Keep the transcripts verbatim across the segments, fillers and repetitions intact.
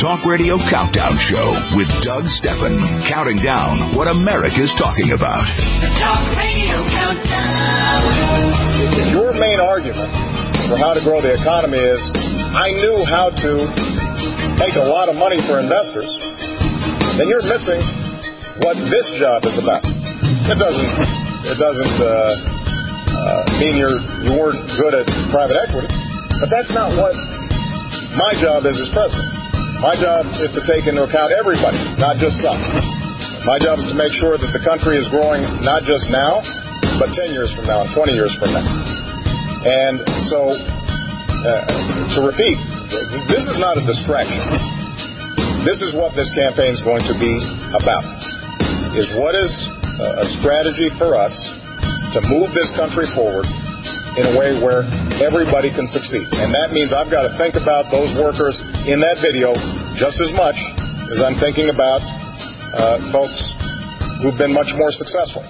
Talk Radio Countdown Show with Doug Steffen, counting down what America's talking about. The Talk Radio Countdown. Your main argument for how to grow the economy is, I knew how to make a lot of money for investors, then you're missing what this job is about. It doesn't, it doesn't uh, uh, mean you're, you weren't good at private equity, but that's not what my job is as president. My job is to take into account everybody, not just some. My job is to make sure that the country is growing not just now, but ten years from now and twenty years from now. And so, uh, to repeat, this is not a distraction. This is what this campaign is going to be about, is what is a strategy for us to move this country forward in a way where everybody can succeed. And that means I've got to think about those workers in that video just as much as I'm thinking about uh, folks who've been much more successful.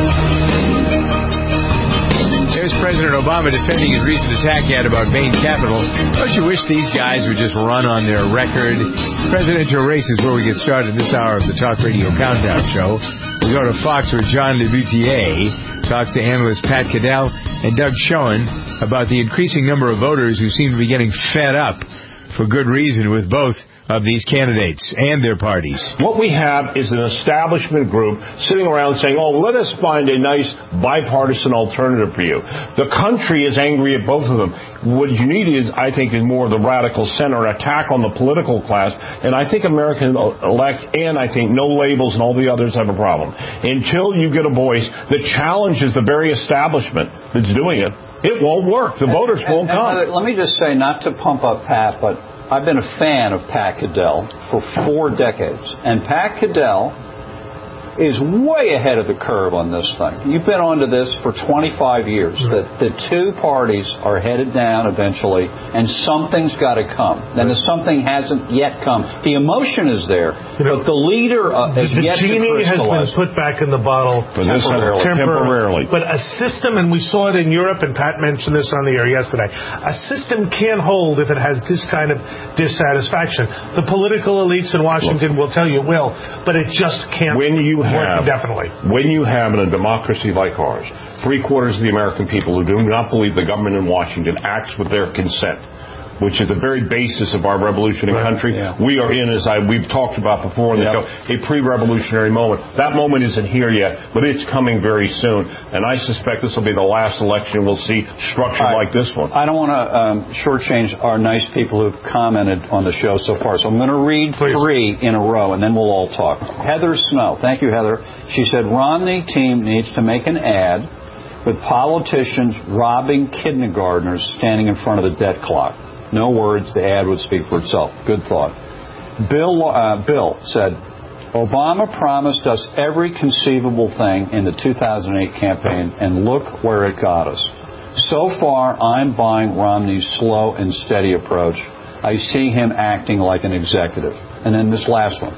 There's President Obama defending his recent attack he had about Bain Capital. Don't you wish these guys would just run on their record? Presidential race is where we get started this hour of the Talk Radio Countdown Show. We go to Fox where John LeBoutier talks to analyst Pat Caddell and Doug Schoen about the increasing number of voters who seem to be getting fed up for good reason with both of these candidates and their parties. What we have is an establishment group sitting around saying, oh, let us find a nice bipartisan alternative for you. The country is angry at both of them. What you need is, I think, is more of the radical center attack on the political class. And I think American elect and I think no labels and all the others have a problem. Until you get a voice that challenges the very establishment that's doing it, it won't work. The and, voters won't and, come. And let me just say, not to pump up Pat, but I've been a fan of Pat Caddell for four decades. And Pat Caddell is way ahead of the curve on this thing. You've been onto this for twenty-five years. Right. That the two parties are headed down eventually, and something's got to come. And right. something hasn't yet come. The emotion is there, you know, but the leader uh, is the yet to genie has been put back in the bottle temporarily. temporarily. But a system, and we saw it in Europe, and Pat mentioned this on the air yesterday, a system can't hold if it has this kind of dissatisfaction. The political elites in Washington Look, will tell you it will, but it just can't when you have, definitely. When you have in a democracy like ours, three quarters of the American people who do not believe the government in Washington acts with their consent, which is the very basis of our revolutionary right. country. Yeah. We are in, as I, we've talked about before, in the yep. show, a pre-revolutionary moment. That moment isn't here yet, but it's coming very soon. And I suspect this will be the last election we'll see structured I, like this one. I don't want to um, shortchange our nice people who've commented on the show so far, so I'm going to read Please. three in a row, and then we'll all talk. Heather Snow. Thank you, Heather. She said, Romney team needs to make an ad with politicians robbing kindergartners standing in front of the debt clock. No words, the ad would speak for itself. Good thought. Bill uh, Bill said, Obama promised us every conceivable thing in the two thousand eight campaign, and look where it got us. So far, I'm buying Romney's slow and steady approach. I see him acting like an executive. And then this last one.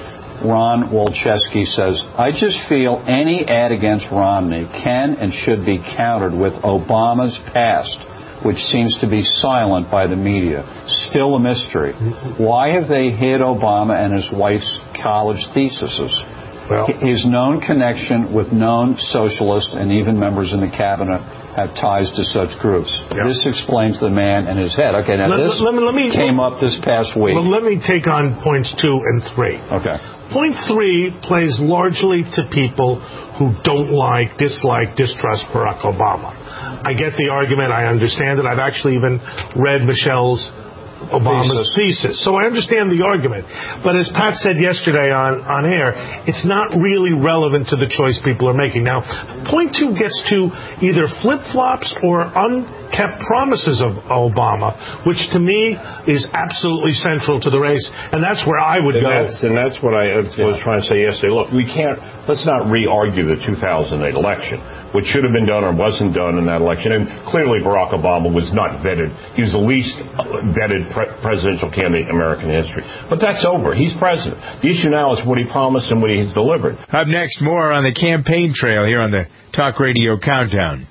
Ron Wolczewski says, I just feel any ad against Romney can and should be countered with Obama's past, which seems to be silent by the media. Still a mystery. Why have they hid Obama and his wife's college theses? Well, his known connection with known socialists and even members in the cabinet have ties to such groups. Yeah. This explains the man and his head. Okay, now let, this let me, let me, came up this past week. Well, let me take on points two and three. Okay. Point three plays largely to people who don't like, dislike, distrust Barack Obama. I get the argument. I understand it. I've actually even read Michelle's Obama's thesis. thesis. So I understand the argument. But as Pat said yesterday on, on air, it's not really relevant to the choice people are making. Now, point two gets to either flip-flops or unkept promises of Obama, which to me is absolutely central to the race. And that's where I would and go. That's, and that's what I was yeah. trying to say yesterday. Look, we can't, let's not re-argue the two thousand eight election, which should have been done or wasn't done in that election. And clearly Barack Obama was not vetted. He was the least vetted pre- presidential candidate in American history. But that's over. He's president. The issue now is what he promised and what he's delivered. Up next, more on the campaign trail here on the Talk Radio Countdown.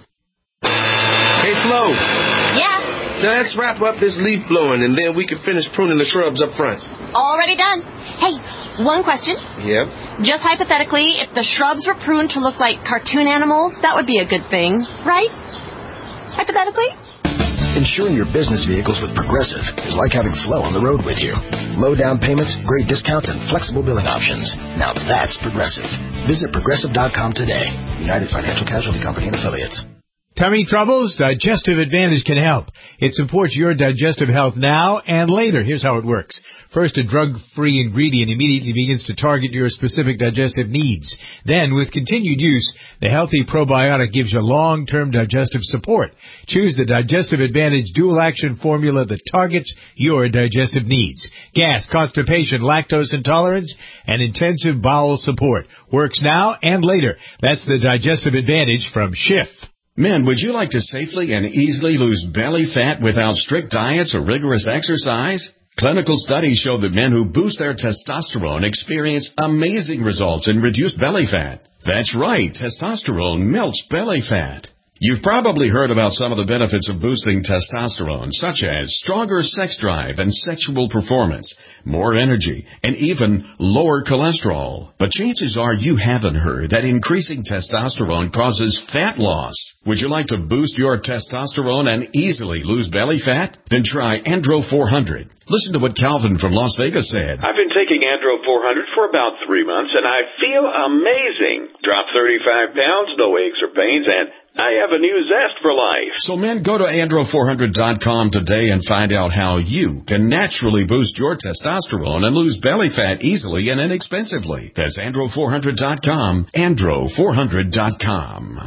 Hey, Flo. Yeah? Now let's wrap up this leaf blowing, and then we can finish pruning the shrubs up front. Already done. Hey, one question. Yep. Just hypothetically, if the shrubs were pruned to look like cartoon animals, that would be a good thing, right? Hypothetically? Insuring your business vehicles with Progressive is like having Flo on the road with you. Low down payments, great discounts, and flexible billing options. Now that's Progressive. Visit Progressive dot com today. United Financial Casualty Company and Affiliates. Tummy troubles? Digestive Advantage can help. It supports your digestive health now and later. Here's how it works. First, a drug-free ingredient immediately begins to target your specific digestive needs. Then, with continued use, the healthy probiotic gives you long-term digestive support. Choose the Digestive Advantage dual-action formula that targets your digestive needs. Gas, constipation, lactose intolerance, and intensive bowel support. Works now and later. That's the Digestive Advantage from Schiff. Men, would you like to safely and easily lose belly fat without strict diets or rigorous exercise? Clinical studies show that men who boost their testosterone experience amazing results in reduced belly fat. That's right, testosterone melts belly fat. You've probably heard about some of the benefits of boosting testosterone, such as stronger sex drive and sexual performance, more energy, and even lower cholesterol. But chances are you haven't heard that increasing testosterone causes fat loss. Would you like to boost your testosterone and easily lose belly fat? Then try Andro four hundred. Listen to what Calvin from Las Vegas said. I've been taking Andro four hundred for about three months, and I feel amazing. Dropped thirty-five pounds, no aches or pains, and I have a new zest for life. So, men, go to Andro four hundred dot com today and find out how you can naturally boost your testosterone and lose belly fat easily and inexpensively. That's Andro four hundred dot com, Andro four hundred dot com.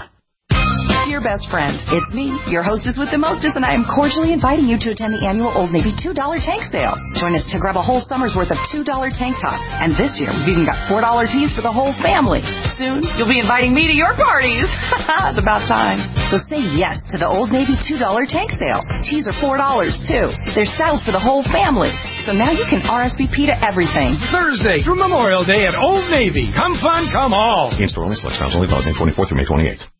Dear best friend, it's me, your hostess with the mostest, and I am cordially inviting you to attend the annual Old Navy two dollar tank sale. Join us to grab a whole summer's worth of two dollar tank tops. And this year, we've even got four dollar tees for the whole family. Soon, you'll be inviting me to your parties. It's about time. So say yes to the Old Navy two dollar tank sale. Tees are four dollars, too. There's styles for the whole family. So now you can R S V P to everything. Thursday through Memorial Day at Old Navy. Come fun, come all. In-store only, select styles only, valid May twenty-fourth through May twenty-eighth.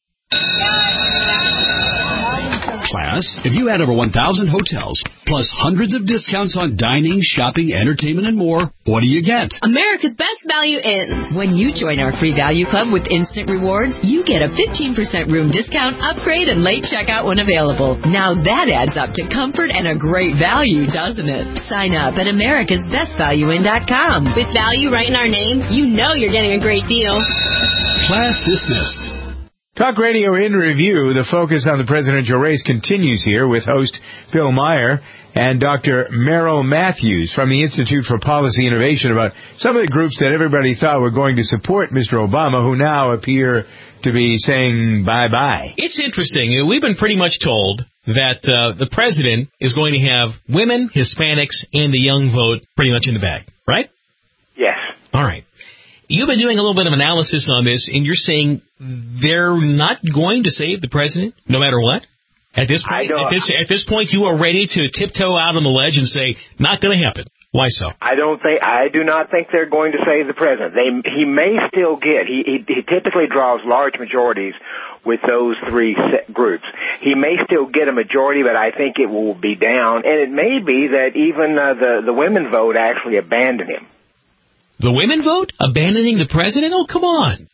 Class, if you add over one thousand hotels, plus hundreds of discounts on dining, shopping, entertainment, and more, what do you get? America's Best Value Inn. When you join our free value club with instant rewards, you get a fifteen percent room discount, upgrade, and late checkout when available. Now that adds up to comfort and a great value, doesn't it? Sign up at americas best value inn dot com. With value right in our name, you know you're getting a great deal. Class dismissed. Talk Radio in Review. The focus on the presidential race continues here with host Bill Meyer and Doctor Merrill Matthews from the Institute for Policy Innovation about some of the groups that everybody thought were going to support Mister Obama who now appear to be saying bye-bye. It's interesting. We've been pretty much told that uh, the president is going to have women, Hispanics, and the young vote pretty much in the bag, right? Yes. All right. You've been doing a little bit of analysis on this, and you're saying they're not going to save the president, no matter what? At this point, at this, at this point, you are ready to tiptoe out on the ledge and say, not going to happen. Why so? I don't think, I do not think they're going to save the president. They, he may still get, he, he, he typically draws large majorities with those three groups. He may still get a majority, but I think it will be down, and it may be that even uh, the, the women vote actually abandon him. The women vote? Abandoning the president? Oh, come on.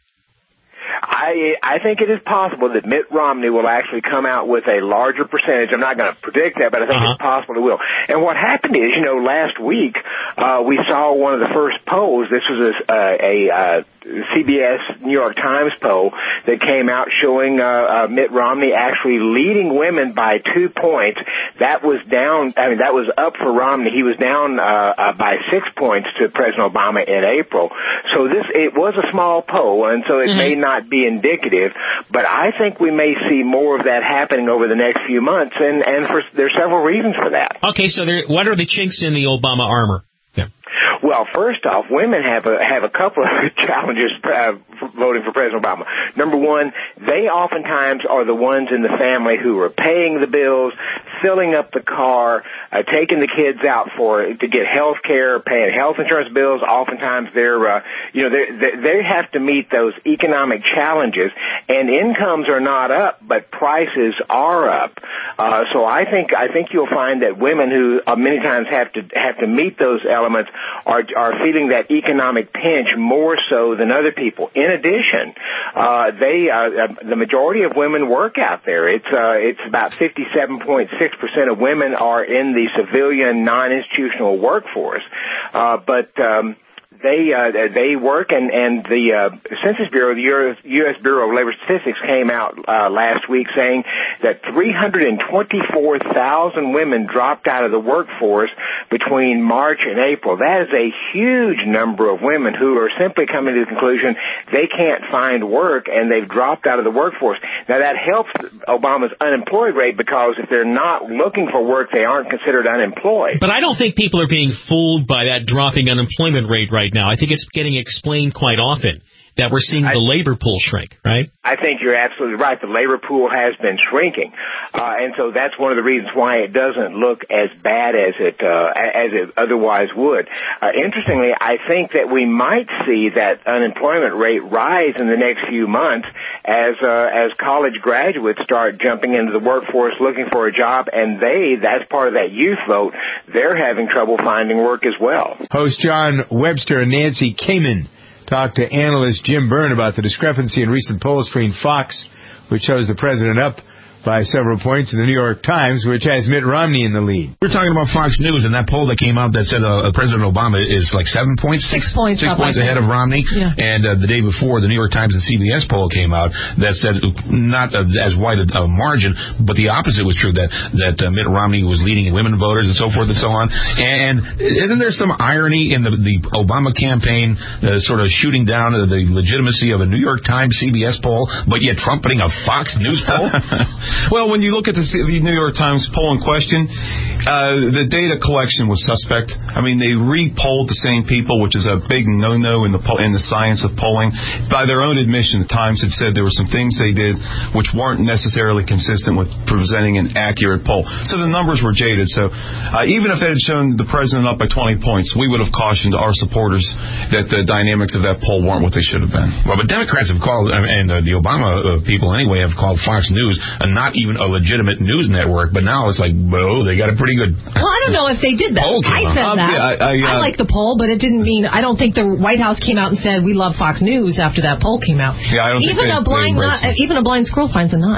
I I think it is possible that Mitt Romney will actually come out with a larger percentage. I'm not going to predict that, but I think uh-huh. it's possible it will. And what happened is, you know, last week uh, we saw one of the first polls. This was a, a, a C B S New York Times poll that came out showing uh, uh, Mitt Romney actually leading women by two points. That was down. I mean, that was up for Romney. He was down uh, uh, by six points to President Obama in April. So this it was a small poll, and so it mm-hmm. may not be indicative, but I think we may see more of that happening over the next few months, and, and for, there's several reasons for that. Okay, so there, what are the chinks in the Obama armor? Yeah. Well, first off, women have a have a couple of challenges uh, for voting for President Obama. Number one, they oftentimes are the ones in the family who are paying the bills, filling up the car, uh, taking the kids out for to get health care, paying health insurance bills. Oftentimes, they're uh, you know they they have to meet those economic challenges, and incomes are not up, but prices are up. Uh, so I think I think you'll find that women who uh, many times have to have to meet those elements are are feeling that economic pinch more so than other people. In addition, uh, they uh, the majority of women work out there. It's uh, it's about fifty-seven point six percent of women are in the civilian non-institutional workforce, uh, but um, They uh, they work, and and the uh, Census Bureau, the U S Bureau of Labor Statistics, came out uh, last week saying that three hundred twenty-four thousand women dropped out of the workforce between March and April. That is a huge number of women who are simply coming to the conclusion they can't find work, and they've dropped out of the workforce. Now that helps Obama's unemployed rate, because if they're not looking for work, they aren't considered unemployed. But I don't think people are being fooled by that dropping unemployment rate right now. I think it's getting explained quite often that we're seeing the I, labor pool shrink, right? I think you're absolutely right. The labor pool has been shrinking, uh, and so that's one of the reasons why it doesn't look as bad as it uh, as it otherwise would. Uh, interestingly, I think that we might see that unemployment rate rise in the next few months as uh, as college graduates start jumping into the workforce looking for a job, and they that's part of that youth vote. They're having trouble finding work as well. Host John Webster and Nancy Kamen talked to analyst Jim Byrne about the discrepancy in recent polls between Fox, which shows the president up by several points, in the New York Times, which has Mitt Romney in the lead. We're talking about Fox News, and that poll that came out that said uh, President Obama is like seven points, six, six points, six up, points ahead of Romney. Yeah. And uh, the day before, the New York Times and C B S poll came out that said not uh, as wide a uh, margin, but the opposite was true, that that uh, Mitt Romney was leading in women voters and so forth and so on. And, and isn't there some irony in the, the Obama campaign uh, sort of shooting down uh, the legitimacy of a New York Times C B S poll, but yet Trump putting a Fox News poll? Well, when you look at the, the New York Times poll in question, uh, the data collection was suspect. I mean, they re-polled the same people, which is a big no-no in the in the science of polling. By their own admission, the Times had said there were some things they did which weren't necessarily consistent with presenting an accurate poll. So the numbers were jaded. So uh, even if they had shown the president up by twenty points, we would have cautioned our supporters that the dynamics of that poll weren't what they should have been. Well, but Democrats have called, and uh, the Obama uh, people anyway, have called Fox News uh, not even a legitimate news network, but now it's like, oh, they got a pretty good... Well, I don't know if they did that. I said um, that. Yeah, I, I, uh, I like the poll, but it didn't mean... I don't think the White House came out and said, we love Fox News after that poll came out. Yeah, I don't even think a they, blind they not, Even a blind squirrel finds a nut.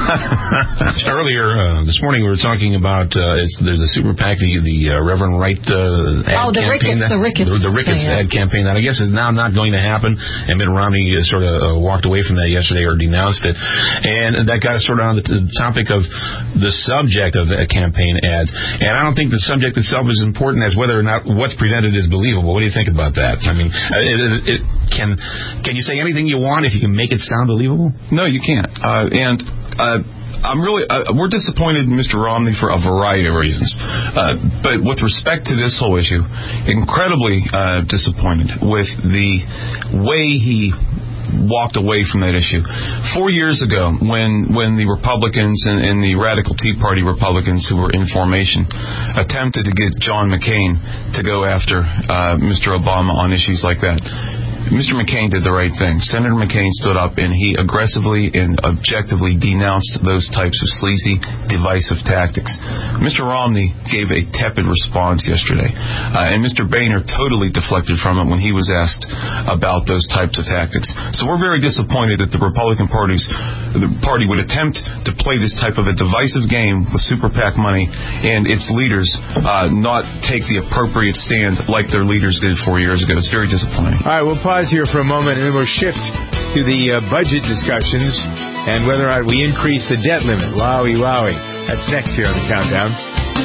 Earlier uh, this morning, we were talking about, uh, it's, there's a super PAC, the, the uh, Reverend Wright uh, ad oh, the campaign. Ricketts, that, the Ricketts. The, the Ricketts thing, yeah. ad campaign that I guess is now not going to happen, and Mitt Romney uh, sort of uh, walked away from that yesterday or denounced it. And that got us sort of on the, t- the topic of the subject of the campaign ads. And I don't think the subject itself is important as whether or not what's presented is believable. What do you think about that? I mean, it, it, it, can can you say anything you want if you can make it sound believable? No, you can't. Uh, and uh, I'm really uh, we're disappointed in Mister Romney for a variety of reasons. Uh, but with respect to this whole issue, incredibly uh, disappointed with the way he walked away from that issue. Four years ago, when when the Republicans and, and the radical Tea Party Republicans who were in formation attempted to get John McCain to go after uh, Mister Obama on issues like that, Mister McCain did the right thing. Senator McCain stood up and he aggressively and objectively denounced those types of sleazy, divisive tactics. Mister Romney gave a tepid response yesterday, uh, and Mister Boehner totally deflected from it when he was asked about those types of tactics. So we're very disappointed that the Republican party's, the party would attempt to play this type of a divisive game with super PAC money and its leaders uh, not take the appropriate stand like their leaders did four years ago. It's very disappointing. All right, we'll pause here for a moment, and then we'll shift to the uh, budget discussions and whether or not we increase the debt limit. Wowie, wowie. That's next here on the Countdown.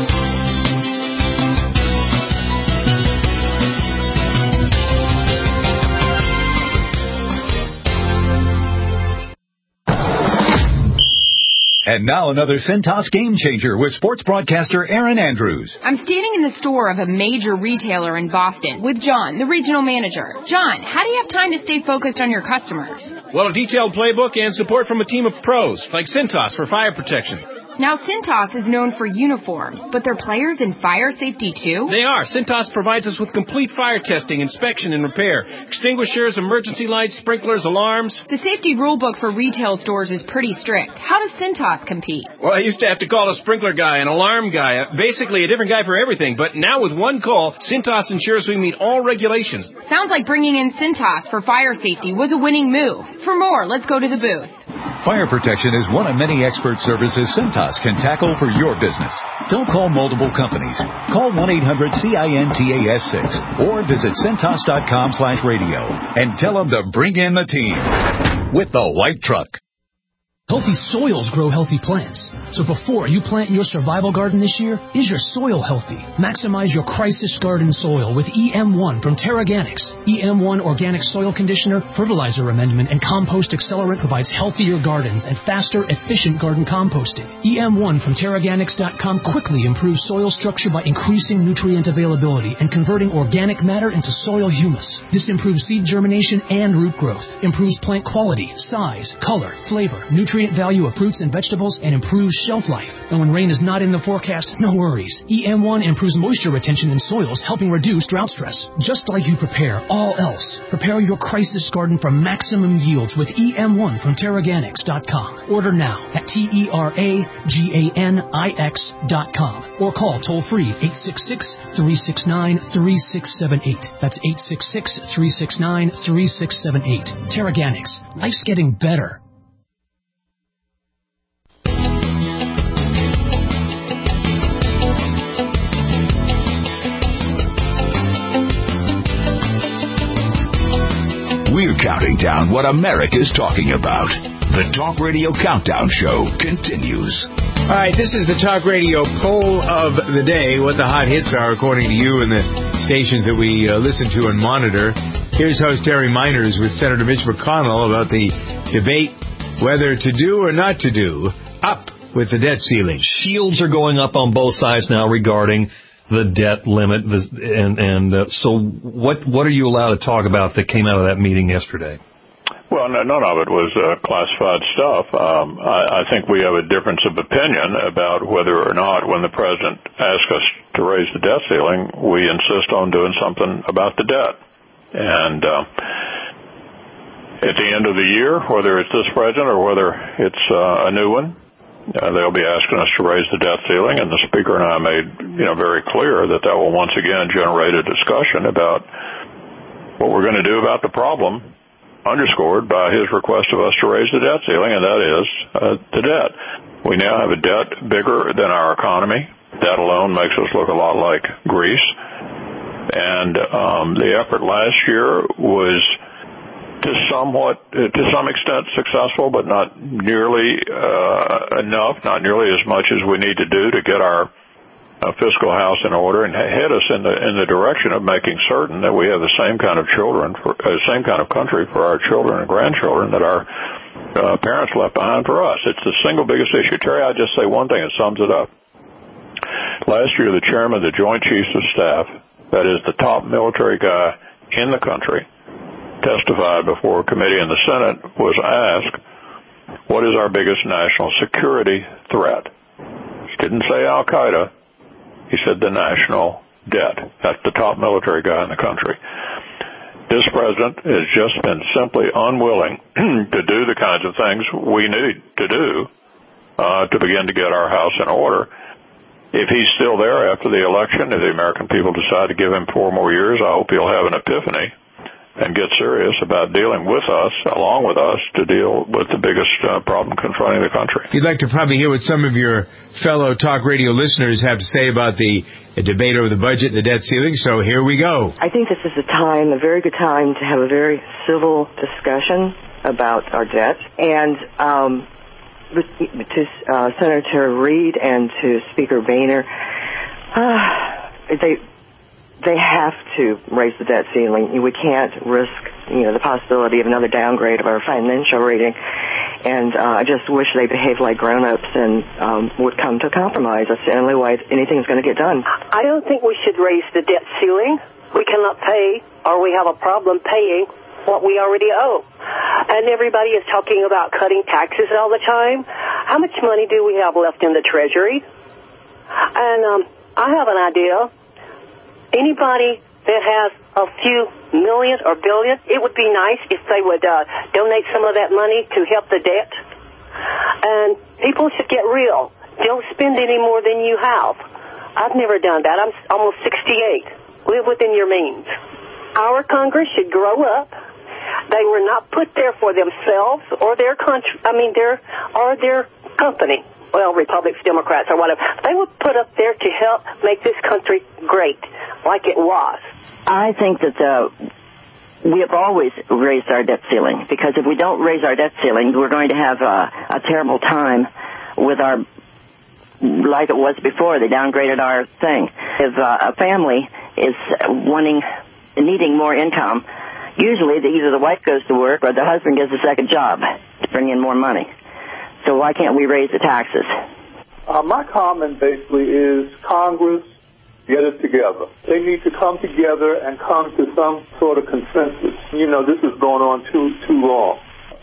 And now another Cintas game changer with sports broadcaster Aaron Andrews. I'm standing in the store of a major retailer in Boston with John, the regional manager. John, how do you have time to stay focused on your customers? Well, a detailed playbook and support from a team of pros, like Cintas for fire protection. Now, Cintas is known for uniforms, but they're players in fire safety too? They are. Cintas provides us with complete fire testing, inspection, and repair. Extinguishers, emergency lights, sprinklers, alarms. The safety rulebook for retail stores is pretty strict. How does Cintas compete? Well, I used to have to call a sprinkler guy, an alarm guy, basically a different guy for everything. But now with one call, Cintas ensures we meet all regulations. Sounds like bringing in Cintas for fire safety was a winning move. For more, let's go to the booth. Fire protection is one of many expert services Cintas can tackle for your business. Don't call multiple companies. Call one eight hundred C I N T A S six or visit Cintas dot com slash radio and tell them to bring in the team with the white truck. Healthy soils grow healthy plants. So before you plant your survival garden this year, is your soil healthy? Maximize your crisis garden soil with E M one from Terraganics. E M one Organic Soil Conditioner, Fertilizer Amendment, and Compost Accelerant provides healthier gardens and faster, efficient garden composting. E M one from Terraganics dot com quickly improves soil structure by increasing nutrient availability and converting organic matter into soil humus. This improves seed germination and root growth, improves plant quality, size, color, flavor, nutrient value of fruits and vegetables, and improves shelf life. And when rain is not in the forecast, no worries. E M one improves moisture retention in soils, helping reduce drought stress. Just like you prepare all else, prepare your crisis garden for maximum yields with E M one from Terraganics dot com. Order now at T E R A G A N I X dot com or call toll-free eight six six, three six nine, three six seven eight. That's eight six six, three six nine, three six seven eight. Terraganics. Life's getting better. We're counting down what America's talking about. The Talk Radio Countdown Show continues. All right, this is the Talk Radio poll of the day, what the hot hits are according to you and the stations that we uh, listen to and monitor. Here's host Terry Miners with Senator Mitch McConnell about the debate whether to do or not to do up with the debt ceiling. Shields are going up on both sides now regarding the debt limit, and and uh, so what what are you allowed to talk about that came out of that meeting yesterday? Well, no, none of it was uh, classified stuff. Um, I, I think we have a difference of opinion about whether or not, when the president asks us to raise the debt ceiling, we insist on doing something about the debt. And uh, at the end of the year, whether it's this president or whether it's uh, a new one, Uh, they'll be asking us to raise the debt ceiling, and the Speaker and I made, you know, very clear that that will once again generate a discussion about what we're going to do about the problem, underscored by his request of us to raise the debt ceiling, and that is uh, the debt. We now have a debt bigger than our economy. That alone makes us look a lot like Greece. And um, the effort last year was to somewhat, to some extent successful, but not nearly uh, enough, not nearly as much as we need to do to get our uh, fiscal house in order and head us in the in the direction of making certain that we have the same kind of children, for, uh, same kind of country for our children and grandchildren that our uh, parents left behind for us. It's the single biggest issue. Terry, I'll just say one thing that sums it up. Last year, the chairman of the Joint Chiefs of Staff, that is the top military guy in the country, testified before a committee in the Senate, was asked, what is our biggest national security threat? He didn't say Al-Qaeda. He said the national debt. That's the top military guy in the country. This president has just been simply unwilling to do the kinds of things we need to do uh, to begin to get our house in order. If he's still there after the election, if the American people decide to give him four more years, I hope he'll have an epiphany and get serious about dealing with us, along with us, to deal with the biggest uh, problem confronting the country. You'd like to probably hear what some of your fellow talk radio listeners have to say about the, the debate over the budget and the debt ceiling, so here we go. I think this is a time, a very good time, to have a very civil discussion about our debt. And um, to uh, Senator Reid and to Speaker Boehner, uh, they... They have to raise the debt ceiling. We can't risk, you know, the possibility of another downgrade of our financial rating. And uh, I just wish they behaved like grown-ups and um, would come to a compromise. That's the only way anything's going to get done. I don't think we should raise the debt ceiling. We cannot pay, or we have a problem paying what we already owe. And everybody is talking about cutting taxes all the time. how much money do we have left in the Treasury? And um, I have an idea. Anybody that has a few million or billion, it would be nice if they would uh, donate some of that money to help the debt. And people should get real. Don't spend any more than you have. I've never done that. I'm almost sixty-eight. Live within your means. Our Congress should grow up. They were not put there for themselves or their country. I mean, their or their company. Well, Republicans, Democrats, or whatever. They were put up there to help make this country great, like it was. I think that uh, we have always raised our debt ceiling, because if we don't raise our debt ceiling, we're going to have uh, a terrible time with our, like it was before. They downgraded our thing. If uh, a family is wanting, needing more income, usually the, either the wife goes to work or the husband gets a second job to bring in more money. So why can't we raise the taxes? Uh, my comment basically is Congress, get it together. They need to come together and come to some sort of consensus. You know, this is going on too too long.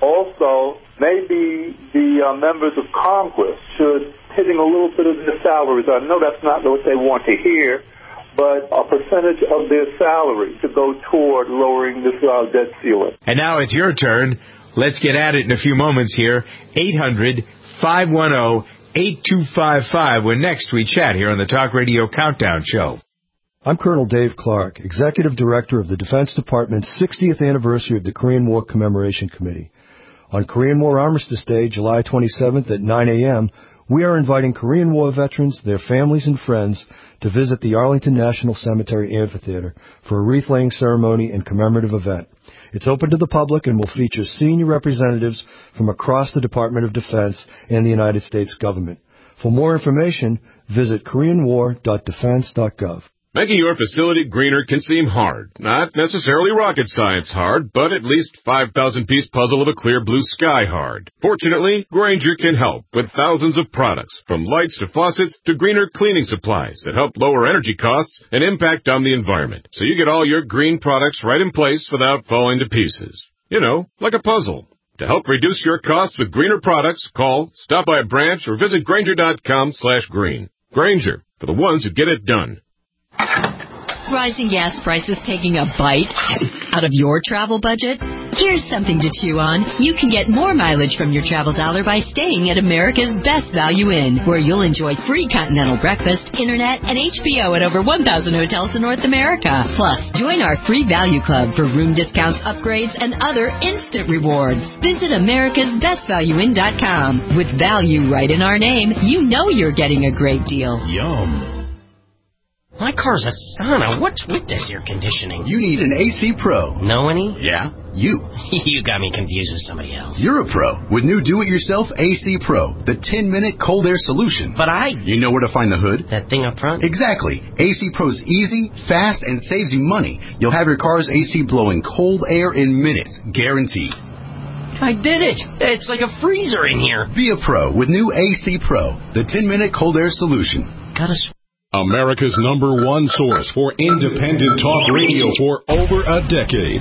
Also, maybe the uh, members of Congress should hitting a little bit of their salaries. I know that's not what they want to hear, but a percentage of their salary to go toward lowering this uh, debt ceiling. And now it's your turn. Let's get at it in a few moments here. eight hundred, five one zero, eight two five five. When next we chat here on the Talk Radio Countdown Show. I'm Colonel Dave Clark, Executive Director of the Defense Department's sixtieth anniversary of the Korean War Commemoration Committee. On Korean War Armistice Day, July twenty-seventh at nine a.m., we are inviting Korean War veterans, their families, and friends to visit the Arlington National Cemetery Amphitheater for a wreath-laying ceremony and commemorative event. It's open to the public and will feature senior representatives from across the Department of Defense and the United States government. For more information, visit korean war dot defense dot gov. Making your facility greener can seem hard. Not necessarily rocket science hard, but at least five thousand piece puzzle of a clear blue sky hard. Fortunately, Grainger can help with thousands of products, from lights to faucets to greener cleaning supplies that help lower energy costs and impact on the environment. So you get all your green products right in place without falling to pieces. You know, like a puzzle. To help reduce your costs with greener products, call, stop by a branch, or visit Grainger dot com slash green. Grainger, for the ones who get it done. Rising gas prices taking a bite out of your travel budget? Here's something to chew on. You can get more mileage from your travel dollar by staying at America's Best Value Inn, where you'll enjoy free continental breakfast, internet, and H B O at over one thousand hotels in North America. Plus, join our free value club for room discounts, upgrades, and other instant rewards. Visit americas best value inn dot com. With value right in our name, you know you're getting a great deal. Yum. My car's a sauna. What's with this air conditioning? You need an A C Pro. Know any? Yeah, you. You got me confused with somebody else. You're a pro with new do-it-yourself A C Pro, the ten-minute cold air solution. But I... You know where to find the hood? That thing up front? Exactly. A C Pro's easy, fast, and saves you money. You'll have your car's A C blowing cold air in minutes, guaranteed. I did it. It's like a freezer in here. Be a pro with new A C Pro, the ten-minute cold air solution. Got a... America's number one source for independent talk radio for over a decade.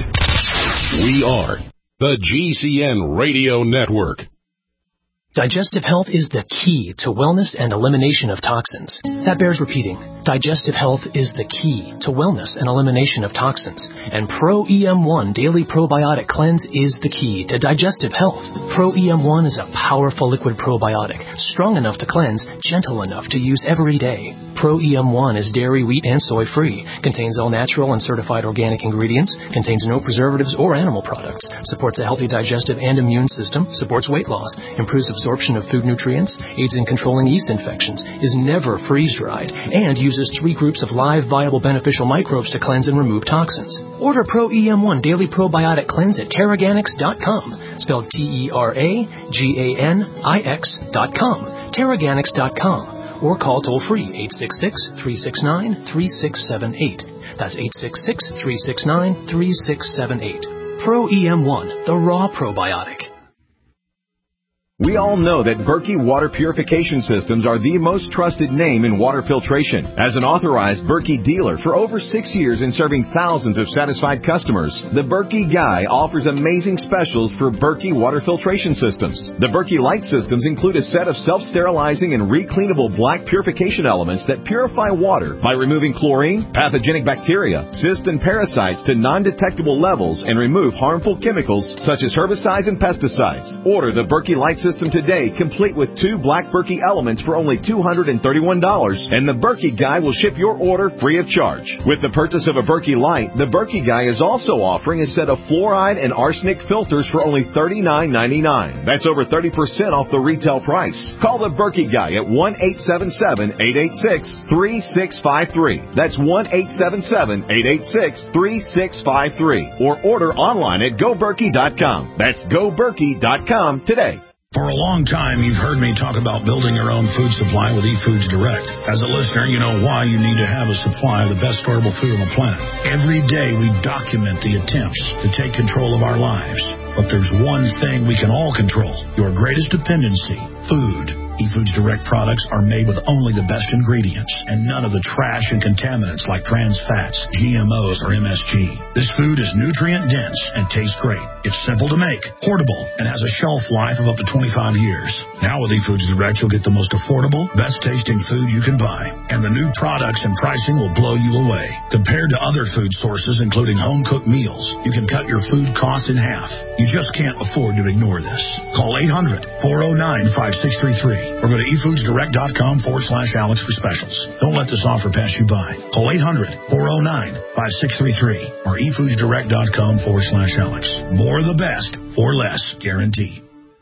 We are the G C N Radio Network. Digestive health is the key to wellness and elimination of toxins. That bears repeating. Digestive health is the key to wellness and elimination of toxins. And Pro E M one Daily Probiotic Cleanse is the key to digestive health. Pro E M one is a powerful liquid probiotic, strong enough to cleanse, gentle enough to use every day. Pro E M one is dairy, wheat, and soy-free, contains all natural and certified organic ingredients, contains no preservatives or animal products, supports a healthy digestive and immune system, supports weight loss, improves absorption of food nutrients, aids in controlling yeast infections, is never freeze-dried, and uses three groups of live, viable, beneficial microbes to cleanse and remove toxins. Order Pro E M one Daily Probiotic Cleanse at Terraganix dot com, spelled T E R A G A N I X dot com, Terraganix dot com. Or call toll-free eight six six, three six nine, three six seven eight. That's eight six six, three six nine, three six seven eight. Pro E M one, the raw probiotic. We all know that Berkey Water Purification Systems are the most trusted name in water filtration. As an authorized Berkey dealer for over six years and serving thousands of satisfied customers, the Berkey Guy offers amazing specials for Berkey water filtration systems. The Berkey Light systems include a set of self-sterilizing and recleanable black purification elements that purify water by removing chlorine, pathogenic bacteria, cysts, and parasites to non-detectable levels and remove harmful chemicals such as herbicides and pesticides. Order the Berkey Light system today, complete with two black Berkey elements for only two hundred thirty-one dollars, and the Berkey Guy will ship your order free of charge. With the purchase of a Berkey Light, the Berkey Guy is also offering a set of fluoride and arsenic filters for only thirty-nine ninety-nine. That's over thirty percent off the retail price. Call the Berkey Guy at one eight seven seven, eight eight six, three six five three. That's one eight seven seven, eight eight six, three six five three. Or order online at go berkey dot com. That's go berkey dot com today. For a long time, you've heard me talk about building your own food supply with eFoods Direct. As a listener, you know why you need to have a supply of the best storable food on the planet. Every day, we document the attempts to take control of our lives. But there's one thing we can all control, your greatest dependency, food. eFoods Direct products are made with only the best ingredients and none of the trash and contaminants like trans fats, G M Os, or M S G. This food is nutrient dense and tastes great. It's simple to make, portable, and has a shelf life of up to twenty-five years. Now with eFoods Direct, you'll get the most affordable, best tasting food you can buy. And the new products and pricing will blow you away. Compared to other food sources, including home-cooked meals, you can cut your food costs in half. You just can't afford to ignore this. Call eight hundred, four oh nine, five six three three. Or go to efoodsdirect.com forward slash Alex for specials. Don't let this offer pass you by. Call eight hundred, four oh nine, five six three three or efoodsdirect.com forward slash Alex. More of the best for less, guaranteed.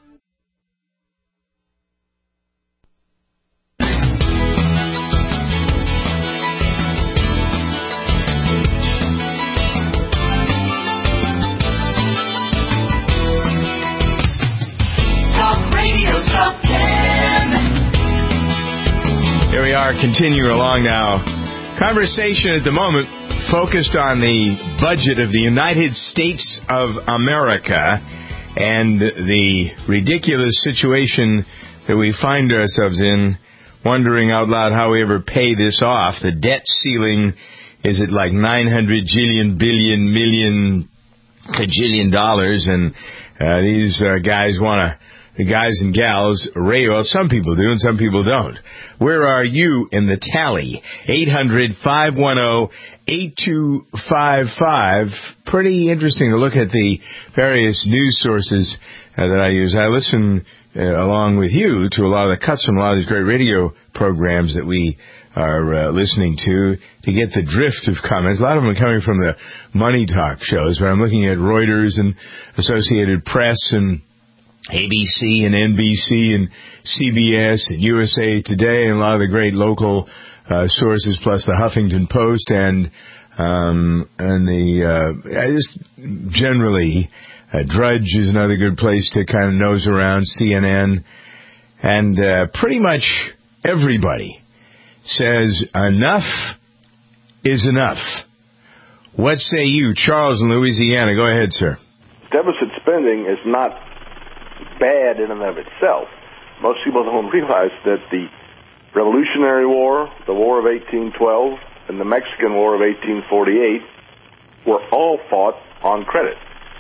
Here we are, continuing along now. Conversation at the moment focused on the budget of the United States of America and the ridiculous situation that we find ourselves in, wondering out loud how we ever pay this off. The debt ceiling is at like nine hundred jillion, billion, million, cajillion dollars, and uh, these uh, guys want to The guys and gals, Ray, well, some people do and some people don't. Where are you in the tally? eight hundred, five one zero, eight two five five. Pretty interesting to look at the various news sources uh, that I use. I listen, uh, along with you, to a lot of the cuts from a lot of these great radio programs that we are uh, listening to to get the drift of comments. A lot of them are coming from the Money Talk shows, where I'm looking at Reuters and Associated Press and A B C and N B C and C B S and U S A Today and a lot of the great local uh, sources, plus the Huffington Post and um, and the uh, I just generally uh, Drudge is another good place to kind of nose around. C N N, and uh, pretty much everybody says enough is enough. What say you, Charles in Louisiana? Go ahead, sir. Deficit spending is not bad in and of itself. Most people don't realize that the Revolutionary War, the War of eighteen twelve, and the Mexican War of eighteen forty-eight were all fought on credit.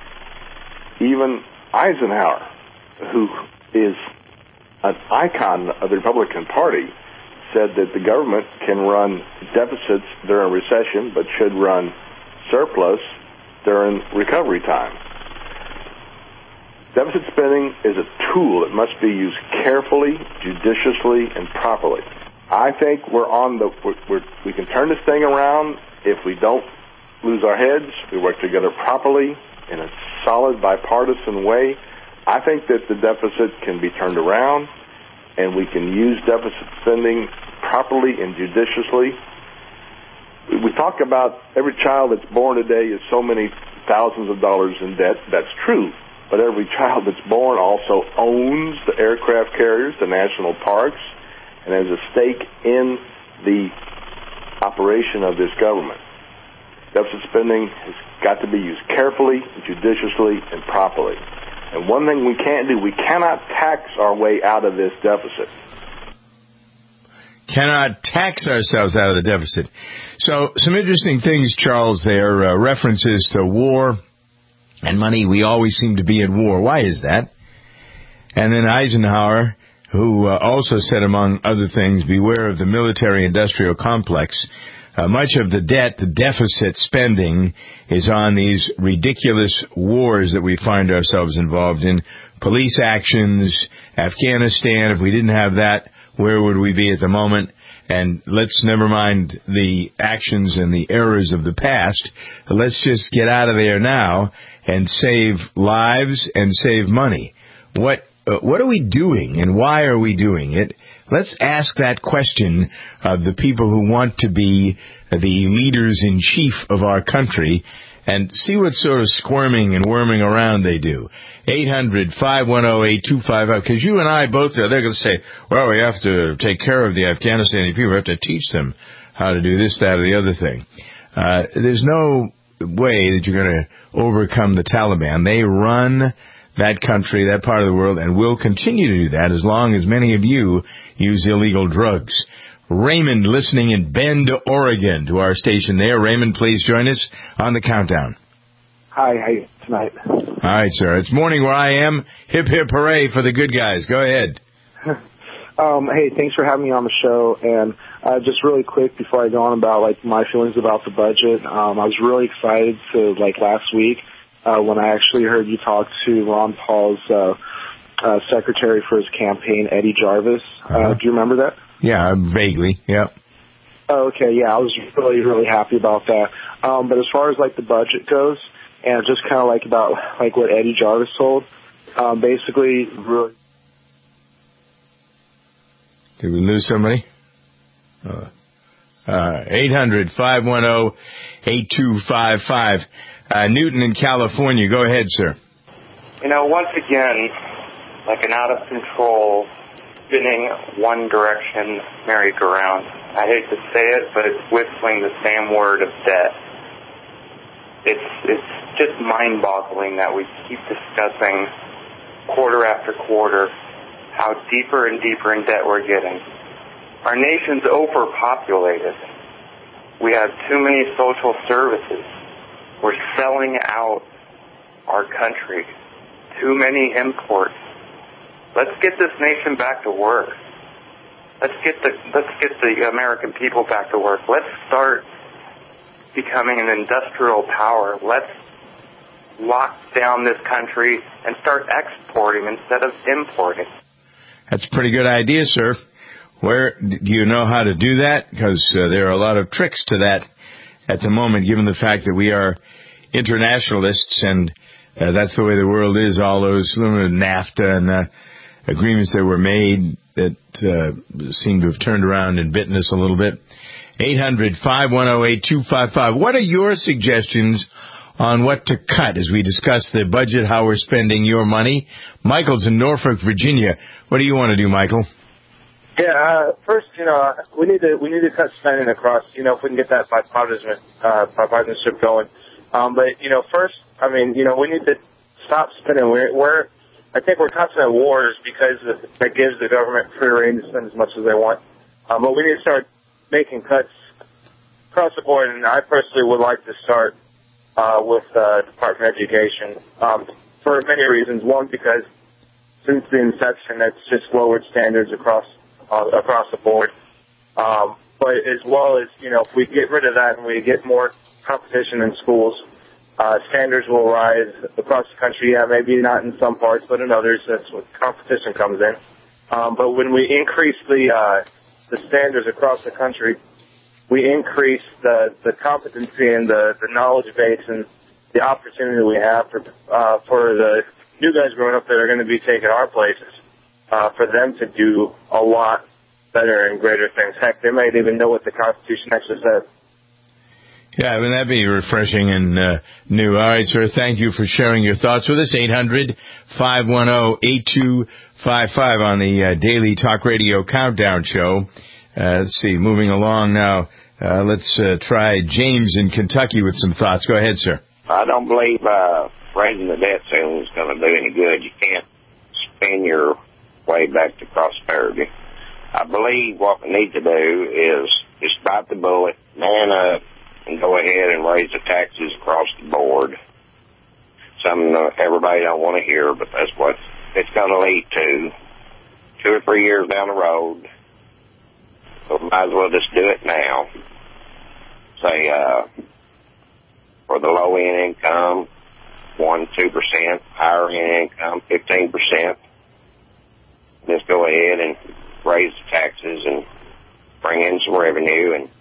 Even Eisenhower, who is an icon of the Republican Party, said that the government can run deficits during recession but should run surplus during recovery time. Deficit spending is a tool that must be used carefully, judiciously, and properly. I think we're on the, we're, we're, we can turn this thing around if we don't lose our heads, we work together properly in a solid bipartisan way. I think that the deficit can be turned around, and we can use deficit spending properly and judiciously. We talk about every child that's born today is so many thousands of dollars in debt. That's true. But every child that's born also owns the aircraft carriers, the national parks, and has a stake in the operation of this government. Deficit spending has got to be used carefully, judiciously, and properly. And one thing we can't do, we cannot tax our way out of this deficit. Cannot tax ourselves out of the deficit. So, some interesting things, Charles, there. Uh, references to war and money. We always seem to be at war. Why is that? And then Eisenhower, who uh, also said, among other things, beware of the military-industrial complex. Uh, much of the debt, the deficit spending, is on these ridiculous wars that we find ourselves involved in. Police actions, Afghanistan. If we didn't have that, where would we be at the moment? And let's never mind the actions and the errors of the past. Let's just get out of there now and save lives and save money. What uh, what are we doing, and why are we doing it? Let's ask that question of the people who want to be the leaders-in-chief of our country and see what sort of squirming and worming around they do. eight hundred, five one zero, eight two five five, because you and I both are, they're going to say, well, we have to take care of the Afghanistani people. We have to teach them how to do this, that, or the other thing. Uh, there's no way that you're going to overcome the Taliban. They run that country, that part of the world, and will continue to do that as long as many of you use illegal drugs. Raymond, listening in Bend, Oregon, to our station there. Raymond, please join us on the countdown. Hi, how are you tonight? All right, sir. It's morning where I am. Hip, hip, hooray for the good guys. Go ahead. um, hey, thanks for having me on the show. And uh, just really quick before I go on about like my feelings about the budget, um, I was really excited to like last week uh, when I actually heard you talk to Ron Paul's uh, uh, secretary for his campaign, Eddie Jarvis. Uh, uh-huh. Do you remember that? Yeah, vaguely. Yeah. Oh, okay. Yeah, I was really, really happy about that. Um, but as far as like the budget goes, and just kind of like about like what Eddie Jarvis told, um, basically, really. Did we lose somebody? Uh, uh, eight hundred, five one zero, eight two five five. Uh, Newton in California. Go ahead, sir. You know, once again, like an out of control, spinning one direction merry-go-round. I hate to say it, but it's whistling the same word of debt. It's it's just mind-boggling that we keep discussing quarter after quarter how deeper and deeper in debt we're getting. Our nation's overpopulated. We have too many social services. We're selling out our country. Too many imports. Let's get this nation back to work. Let's get the let's get the American people back to work. Let's start becoming an industrial power. Let's lock down this country and start exporting instead of importing. That's a pretty good idea, sir. Where do you know how to do that? Because uh, there are a lot of tricks to that at the moment, given the fact that we are internationalists, and uh, that's the way the world is. All those NAFTA and uh, agreements that were made that uh, seem to have turned around and bitten us a little bit. eight hundred, five one zero, eight two five five. What are your suggestions on what to cut as we discuss the budget, how we're spending your money? Michael's in Norfolk, Virginia. What do you want to do, Michael? Yeah, uh, first, you know, we need to we need to cut spending across. You know, if we can get that bipartisan uh, bipartisanship going. Um, but you know, first, I mean, you know, we need to stop spending. We're, we're I think we're constantly at wars because that gives the government free rein to spend as much as they want. Um, but we need to start making cuts across the board. And I personally would like to start uh, with uh, Department of Education um, for many reasons. One, because since the inception, it's just lowered standards across. Uh, across the board. Um, but as well as, you know, if we get rid of that and we get more competition in schools, uh, standards will rise across the country. Yeah, maybe not in some parts, but in others, that's what competition comes in. Um, but when we increase the, uh, the standards across the country, we increase the, the competency and the, the knowledge base and the opportunity we have for, uh, for the new guys growing up that are going to be taking our places. Uh, for them to do a lot better and greater things. Heck, they might even know what the Constitution actually says. Yeah, I mean, that'd be refreshing and uh, new. All right, sir, thank you for sharing your thoughts with us. eight hundred, five one zero, eight two five five on the uh, Daily Talk Radio Countdown Show. Uh, let's see, moving along now. Uh, let's uh, try James in Kentucky with some thoughts. Go ahead, sir. I don't believe uh, raising the debt ceiling is going to do any good. You can't spin your way back to prosperity. I believe what we need to do is just bite the bullet, man up, and go ahead and raise the taxes across the board. Something uh, everybody don't want to hear, but that's what it's going to lead to. Two or three years down the road, so we might as well just do it now. Say, uh, for the low-end income, one, two percent, higher-end income, fifteen percent. Just go ahead and raise the taxes and bring in some revenue and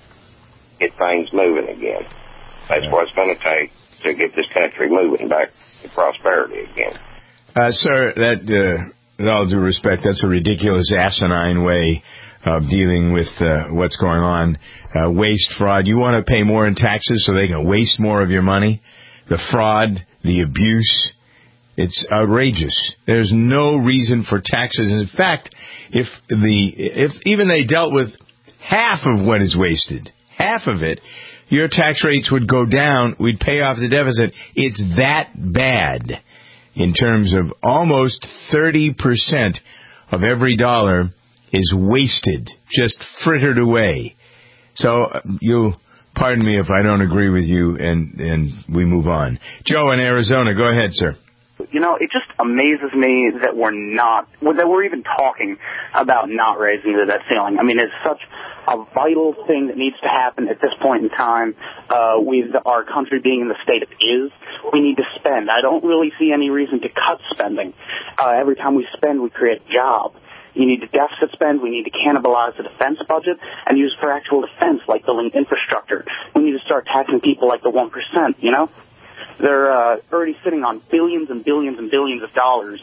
get things moving again. That's what it's going to take to get this country moving back to prosperity again. Uh, sir, that, uh, with all due respect, that's a ridiculous, asinine way of dealing with uh, what's going on. Uh, waste, fraud. You want to pay more in taxes so they can waste more of your money? The fraud, the abuse, it's outrageous. There's no reason for taxes. In fact, if the if even they dealt with half of what is wasted, half of it, your tax rates would go down. We'd pay off the deficit. It's that bad in terms of almost thirty percent of every dollar is wasted, just frittered away. So you pardon me if I don't agree with you, and, and we move on. Joe in Arizona, go ahead, sir. You know, it just amazes me that we're not, that we're even talking about not raising the debt ceiling. I mean, it's such a vital thing that needs to happen at this point in time uh, with our country being in the state it is. We need to spend. I don't really see any reason to cut spending. Uh, every time we spend, we create a job. You need to deficit spend. We need to cannibalize the defense budget and use for actual defense, like building infrastructure. We need to start taxing people like the one percent, you know? They're uh, already sitting on billions and billions and billions of dollars,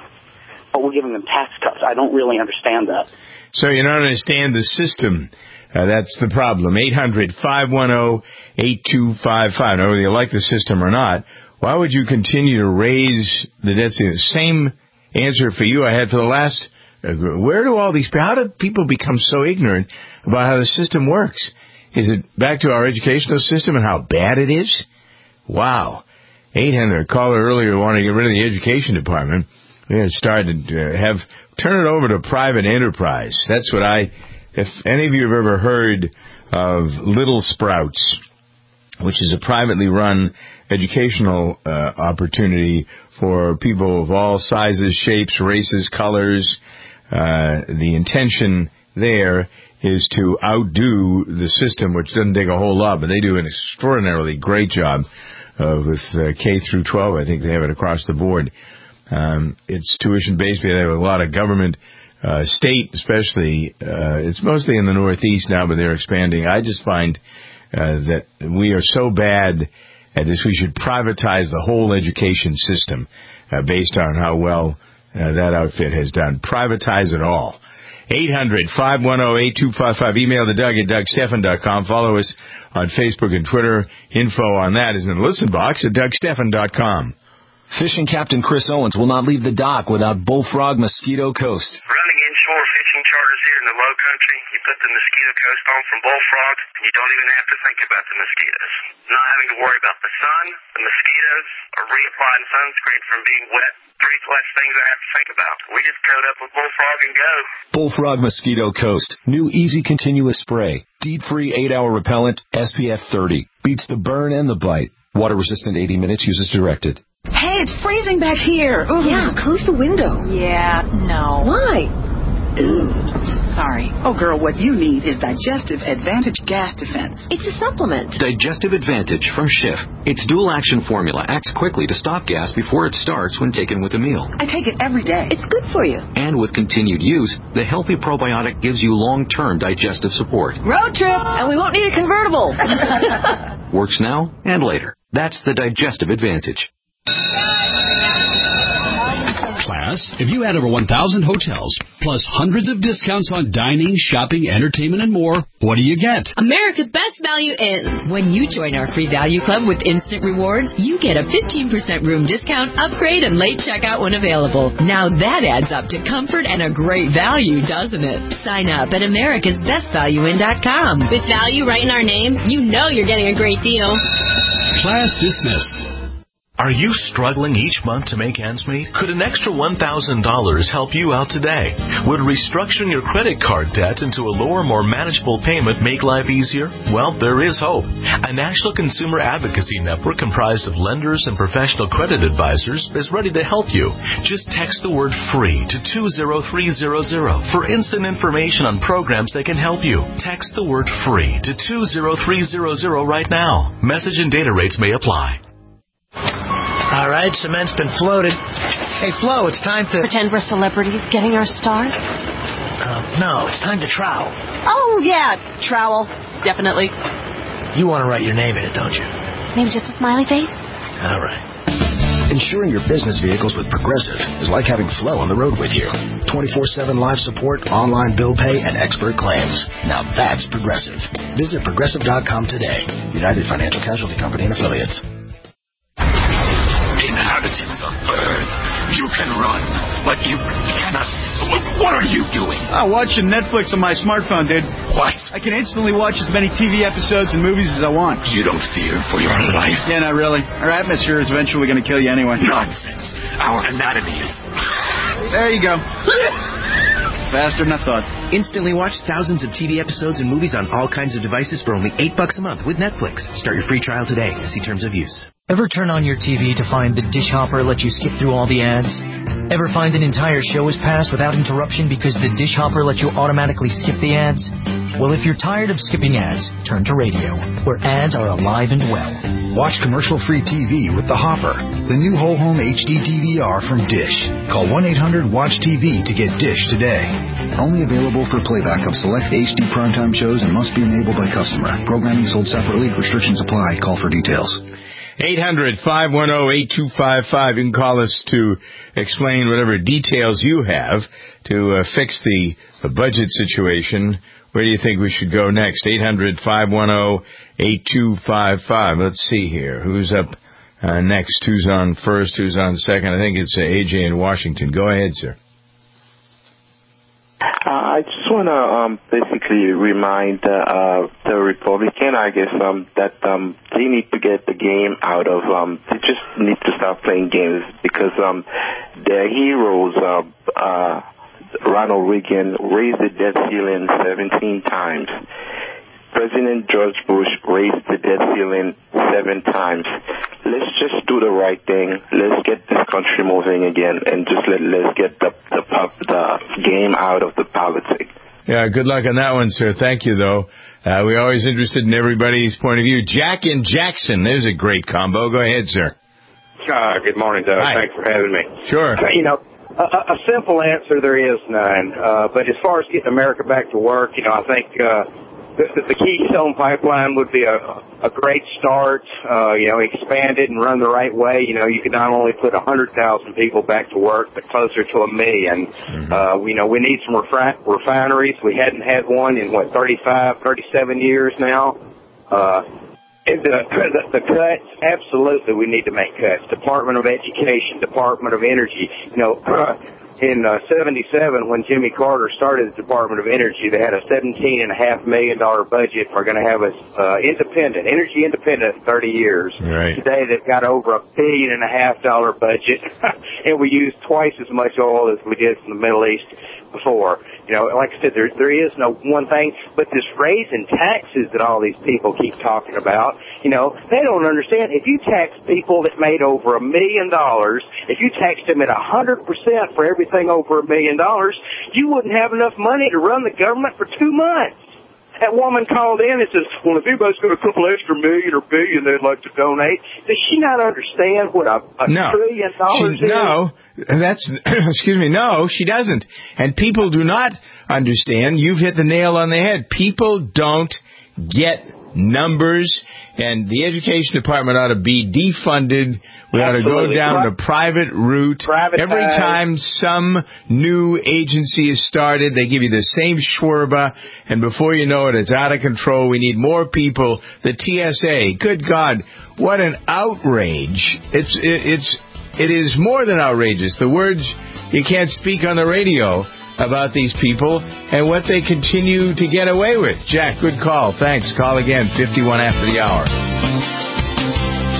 but we're giving them tax cuts. I don't really understand that. So you don't understand the system. Uh, that's the problem. eight hundred, five one zero, eight two five five. Now, whether you like the system or not, why would you continue to raise the debt ceiling? Same answer for you I had for the last. Uh, where do all these, how do people become so ignorant about how the system works? Is it back to our educational system and how bad it is? Wow. eight hundred, a caller earlier wanted to get rid of the education department. We're going to start to uh, have, turn it over to private enterprise. That's what I, if any of you have ever heard of Little Sprouts, which is a privately run educational uh, opportunity for people of all sizes, shapes, races, colors. Uh, the intention there is to outdo the system, which doesn't take a whole lot, but they do an extraordinarily great job uh, with uh, K through twelve. I think they have it across the board. Um, it's tuition-based. They have a lot of government, uh, state especially. Uh, it's mostly in the Northeast now, but they're expanding. I just find uh, that we are so bad at this, we should privatize the whole education system uh, based on how well uh, that outfit has done. Privatize it all. eight hundred, five one zero, eight two five five. Email the Doug at Doug Stephan dot com. Follow us on Facebook and Twitter. Info on that is in the listen box at Doug Stephan dot com. Fishing Captain Chris Owens will not leave the dock without Bullfrog Mosquito Coast. Running inshore fishing charters here in the low country, you put the Mosquito Coast on from Bullfrog, and you don't even have to think about the mosquitoes. Not having to worry about the sun, the mosquitoes, or reapplying sunscreen from being wet. Three less things I have to think about. We just coat up with Bullfrog and go. Bullfrog Mosquito Coast. New easy continuous spray. Deed-free eight hour repellent. S P F thirty. Beats the burn and the bite. Water resistant eighty minutes. Uses directed. Hey, it's freezing back here. Ooh. Yeah, close the window. Yeah, no. Why? Ooh. Sorry. Oh, girl, what you need is Digestive Advantage Gas Defense. It's a supplement. Digestive Advantage from Schiff. Its dual-action formula acts quickly to stop gas before it starts when taken with a meal. I take it every day. It's good for you. And with continued use, the healthy probiotic gives you long-term digestive support. Road trip, and we won't need a convertible. Works now and later. That's the Digestive Advantage. Class, if you add over one thousand hotels, plus hundreds of discounts on dining, shopping, entertainment, and more, what do you get? America's Best Value Inn. When you join our free value club with instant rewards, you get a fifteen percent room discount, upgrade, and late checkout when available. Now that adds up to comfort and a great value, doesn't it? Sign up at americas best value inn dot com. With value right in our name, you know you're getting a great deal. Class dismissed. Are you struggling each month to make ends meet? Could an extra one thousand dollars help you out today? Would restructuring your credit card debt into a lower, more manageable payment make life easier? Well, there is hope. A national consumer advocacy network comprised of lenders and professional credit advisors is ready to help you. Just text the word FREE to two zero three zero zero for instant information on programs that can help you. Text the word FREE to two zero three zero zero right now. Message and data rates may apply. All right, cement's been floated. Hey, Flo, it's time to... Pretend we're celebrities getting our stars? Uh, no, it's time to trowel. Oh, yeah, trowel. Definitely. You want to write your name in it, don't you? Maybe just a smiley face? All right. Insuring your business vehicles with Progressive is like having Flo on the road with you. twenty-four seven live support, online bill pay, and expert claims. Now that's Progressive. Visit Progressive dot com today. United Financial Casualty Company and Affiliates. Inhabitants of Earth, you can run, but you cannot... What are you doing? I'm watching Netflix on my smartphone, dude. What? I can instantly watch as many T V episodes and movies as I want. You don't fear for your life? Yeah, not really. Our atmosphere is eventually going to kill you anyway. Nonsense. Our anatomy is... There you go. Faster than I thought. Instantly watch thousands of T V episodes and movies on all kinds of devices for only eight bucks a month with Netflix. Start your free trial today. See terms of use. Ever turn on your T V to find the dish hopper let you skip through all the ads? Ever find an entire show has passed without interruption because the dish hopper lets you automatically skip the ads? Well, if you're tired of skipping ads, turn to radio, where ads are alive and well. Watch commercial-free T V with the Hopper, the new whole home H D D V R from Dish. Call one eight hundred watch T V to get Dish today. Only available for playback of select H D primetime shows and must be enabled by customer. Programming sold separately. Restrictions apply. Call for details. eight hundred, five one zero, eight two five five. You can call us to explain whatever details you have to uh, fix the, the budget situation. Where do you think we should go next? eight hundred, five one zero, eight two five five. Let's see here. Who's up uh, next? Who's on first? Who's on second? I think it's uh, A J in Washington. Go ahead, sir. Uh, I just want to um, basically remind uh, the Republican, I guess, um, that um, they need to get the game out of, um, they just need to stop playing games because um, their heroes, uh, uh, Ronald Reagan, raised the debt ceiling seventeen times. President George Bush raised the debt ceiling seven times. Let's just do the right thing. Let's get this country moving again, and just let, let's get the the, the game out of the politics. Yeah, good luck on that one, sir. Thank you, though. Uh, we're always interested in everybody's point of view. Jack in Jackson, there's a great combo. Go ahead, sir. Uh, good morning, Doug. Hi. Thanks for having me. Sure. Uh, you know, a, a simple answer, there is none. Uh, but as far as getting America back to work, you know, I think uh, the, the Keystone Pipeline would be a, a great start. Uh, you know, expand it and run the right way. You know, you could not only put one hundred thousand people back to work, but closer to a million. Mm-hmm. Uh, you know, we need some refri- refineries. We hadn't had one in, what, thirty-five, thirty-seven years now. Uh, and the, the, the cuts, absolutely, we need to make cuts. Department of Education, Department of Energy. You know, in uh, seventy-seven, when Jimmy Carter started the Department of Energy, they had a seventeen and a half million dollar budget. We're going to have us uh, independent, energy independent in thirty years. Right. Today, they've got over a billion and a half dollar budget, and we use twice as much oil as we did from the Middle East before. You know, like I said, there there is no one thing, but this raise in taxes that all these people keep talking about, you know, they don't understand. If you tax people that made over a million dollars, if you taxed them at a hundred percent for everything over a million dollars, you wouldn't have enough money to run the government for two months. That woman called in and says, well, if anybody's got a couple extra million or billion they'd like to donate, does she not understand what a, a no. trillion dollars she, is? No, that's, excuse me, no, she doesn't. And people do not understand. You've hit the nail on the head. People don't get numbers, and the education department ought to be defunded. We ought to go down the private route. Privatized. Every time some new agency is started, they give you the same shwerba, and before you know it, it's out of control. We need more people. The T S A, good God, what an outrage. It's, it, it's, it is more than outrageous. The words you can't speak on the radio about these people and what they continue to get away with. Jack, good call. Thanks. Call again, fifty-one after the hour.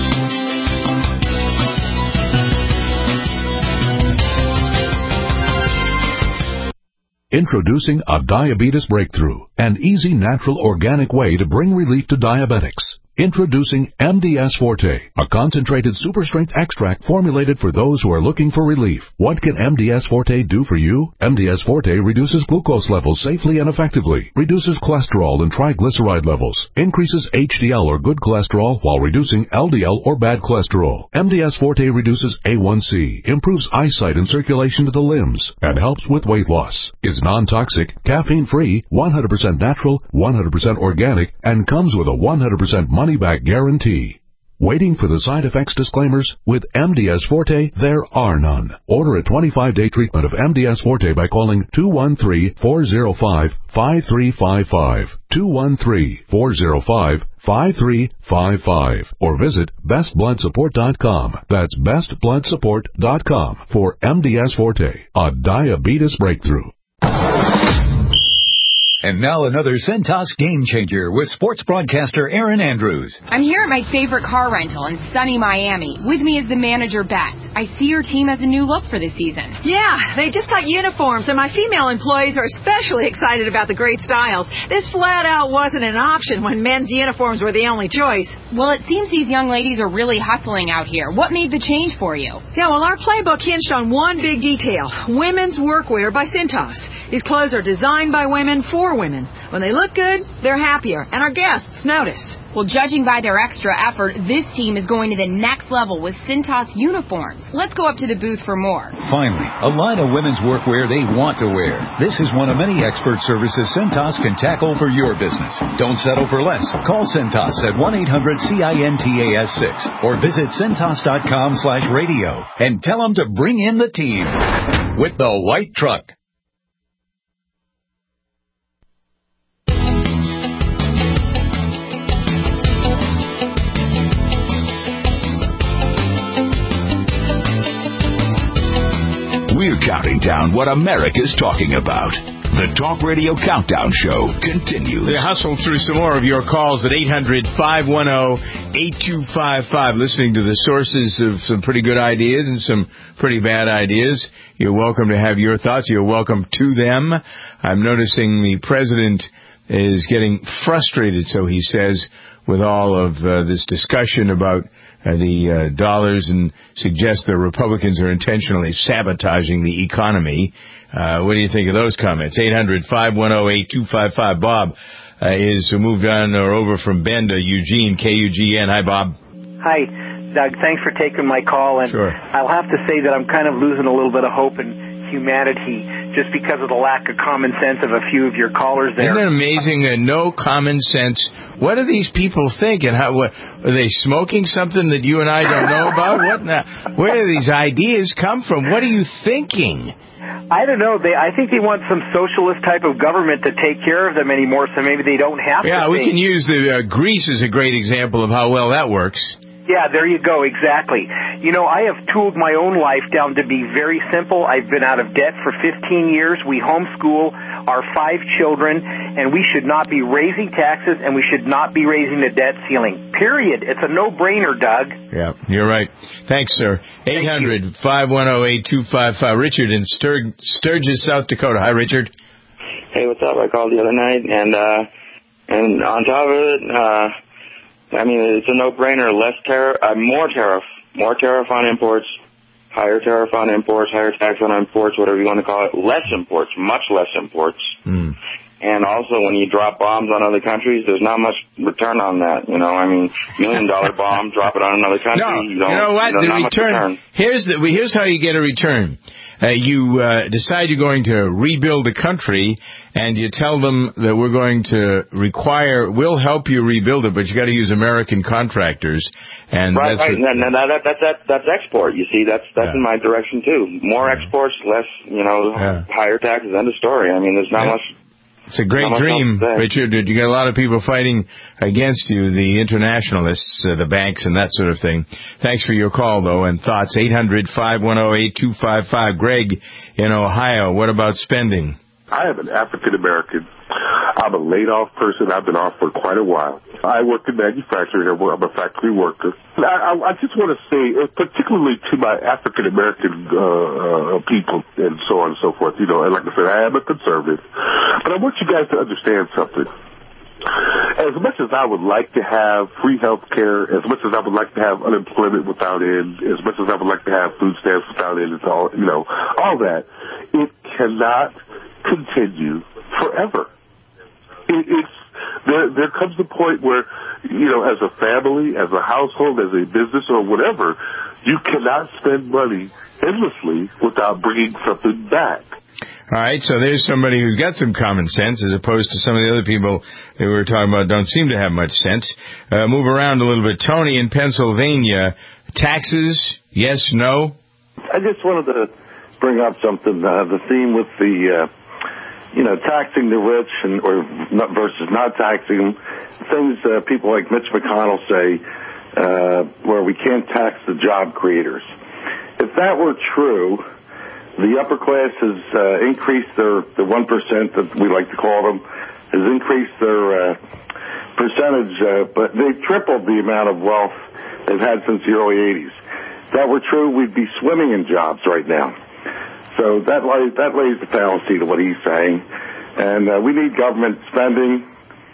Introducing a diabetes breakthrough, an easy, natural, organic way to bring relief to diabetics. Introducing M D S Forte, a concentrated super-strength extract formulated for those who are looking for relief. What can M D S Forte do for you? M D S Forte reduces glucose levels safely and effectively, reduces cholesterol and triglyceride levels, increases H D L or good cholesterol while reducing L D L or bad cholesterol. M D S Forte reduces A one C, improves eyesight and circulation to the limbs, and helps with weight loss. Is non-toxic, caffeine-free, one hundred percent natural, one hundred percent organic, and comes with a one hundred percent money-back guarantee. Waiting for the side effects disclaimers? With M D S Forte, there are none. Order a twenty-five day treatment of M D S Forte by calling two one three, four zero five, five three five five, two one three, four zero five, five three five five, or visit best blood support dot com. That's best blood support dot com for M D S Forte, a diabetes breakthrough. And now another Centos game changer with sports broadcaster Aaron Andrews. I'm here at my favorite car rental in sunny Miami. With me is the manager, Beth. I see your team has a new look for the season. Yeah, they just got uniforms, and my female employees are especially excited about the great styles. This flat out wasn't an option when men's uniforms were the only choice. Well, it seems these young ladies are really hustling out here. What made the change for you? Yeah, well, our playbook hinged on one big detail: women's workwear by Cintas. These clothes are designed by women for women. When they look good, they're happier, and our guests notice. Well, judging by their extra effort, this team is going to the next level with Cintas uniforms. Let's go up to the booth for more. Finally, a line of women's workwear they want to wear. This is one of many expert services Cintas can tackle for your business. Don't settle for less. Call Cintas at one eight hundred C I N T A S six or visit Cintas dot com slash radio and tell them to bring in the team with the white truck. We're counting down what America's talking about. The Talk Radio Countdown Show continues. We hustle through some more of your calls at eight hundred, five one zero, eight two five five. Listening to the sources of some pretty good ideas and some pretty bad ideas. You're welcome to have your thoughts. You're welcome to them. I'm noticing the president is getting frustrated, so he says, with all of uh, this discussion about Uh, the uh, dollars and suggests the Republicans are intentionally sabotaging the economy. Uh, what do you think of those comments? eight hundred, five one zero, eight two five five. Bob uh, is moved on or over from Bend to Eugene, K U G N. Hi, Bob. Hi, Doug. Thanks for taking my call. And sure. I'll have to say that I'm kind of losing a little bit of hope in humanity just because of the lack of common sense of a few of your callers there. Isn't it amazing? Uh, no common sense. What do these people think? And how what, are they smoking something that you and I don't know about? What? Now, where do these ideas come from? What are you thinking? I don't know. They, I think they want some socialist type of government to take care of them anymore, so maybe they don't have yeah, to. Yeah, we can use the uh, Greece as a great example of how well that works. Yeah, there you go, exactly. You know, I have tooled my own life down to be very simple. I've been out of debt for fifteen years. We homeschool our five children, and we should not be raising taxes, and we should not be raising the debt ceiling. Period. It's a no-brainer, Doug. Yeah, you're right. Thanks, sir. eight hundred, five one zero, eight two five five. Richard in Stur- Sturgis, South Dakota. Hi, Richard. Hey, what's up? I called the other night, and uh, and on top of it, uh, I mean, it's a no-brainer. Less tariff, uh, more tariff, more tariff on imports, higher tariff on imports, higher tax on imports, whatever you want to call it. Less imports, much less imports. Mm. And also, when you drop bombs on other countries, there's not much return on that. You know, I mean, million-dollar bomb, drop it on another country. No, you, don't, you know what? You the not return, return. Here's the here's how you get a return. Uh, you uh, decide you're going to rebuild a country, and you tell them that we're going to require, we'll help you rebuild it, but you got to use American contractors. And right, that's right. What, no, no, that, that, that, that's export. You see, that's that's yeah. in my direction too. More yeah. exports, less, you know, yeah. higher taxes. End of story. I mean, there's not yeah. much. It's a great dream, Richard. You got a lot of people fighting against you, the internationalists, uh, the banks, and that sort of thing. Thanks for your call, though, and thoughts. eight hundred, five one zero, eight two five five. Greg in Ohio, what about spending? I am an African American. I'm a laid-off person. I've been off for quite a while. I work in manufacturing. I'm a factory worker. I, I, I just want to say, particularly to my African-American uh, uh, people and so on and so forth, you know, and like I said, I am a conservative. But I want you guys to understand something. As much as I would like to have free health care, as much as I would like to have unemployment without end, as much as I would like to have food stamps without end, it's all, you know, all that, it cannot continue forever. It, it's, there, there comes a point where, you know, as a family, as a household, as a business or whatever, you cannot spend money endlessly without bringing something back. All right, so there's somebody who's got some common sense as opposed to some of the other people that we were talking about don't seem to have much sense. Uh, move around a little bit. Tony in Pennsylvania, taxes, yes, no? I just wanted to bring up something, uh, the theme with the, uh, you know, taxing the rich and or not versus not taxing them. Things uh, people like Mitch McConnell say uh, where we can't tax the job creators. If that were true, the upper class has uh, increased their, the one percent that we like to call them, has increased their uh, percentage, uh, but they've tripled the amount of wealth they've had since the early eighties. If that were true, we'd be swimming in jobs right now. So that lays, that lays the fallacy to what he's saying. And uh, we need government spending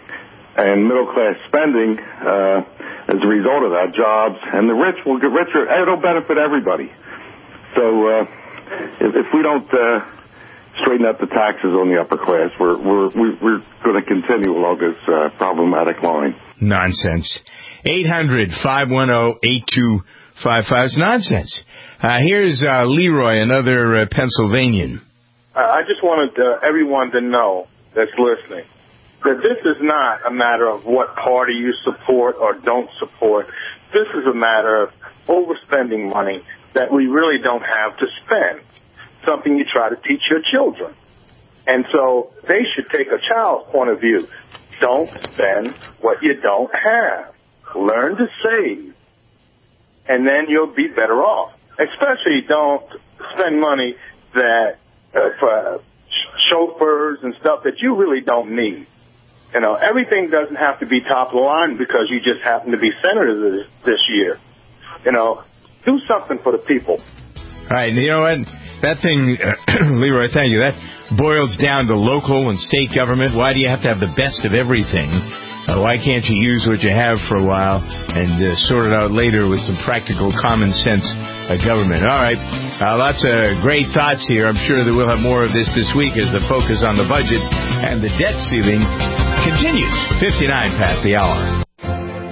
and middle-class spending uh, as a result of that, jobs. And the rich will get richer. It'll benefit everybody. So uh, if, if we don't uh, straighten up the taxes on the upper class, we're, we're, we're going to continue along this uh, problematic line. Nonsense. eight hundred, five one zero, eight two five five is nonsense. Uh, here's uh, Leroy, another uh, Pennsylvanian. I just wanted uh, everyone to know that's listening that this is not a matter of what party you support or don't support. This is a matter of overspending money that we really don't have to spend, something you try to teach your children. And so they should take a child's point of view. Don't spend what you don't have. Learn to save, and then you'll be better off. Especially don't spend money that uh, for chauffeurs and stuff that you really don't need. You know, everything doesn't have to be top of the line because you just happen to be senator this, this year. You know, do something for the people. All right, you know what? That thing, uh, Leroy, thank you. That boils down to local and state government. Why do you have to have the best of everything? Uh, why can't you use what you have for a while and uh, sort it out later with some practical, common sense uh, government? All right, uh, lots of great thoughts here. I'm sure that we'll have more of this this week as the focus on the budget and the debt ceiling continues. fifty-nine past the hour.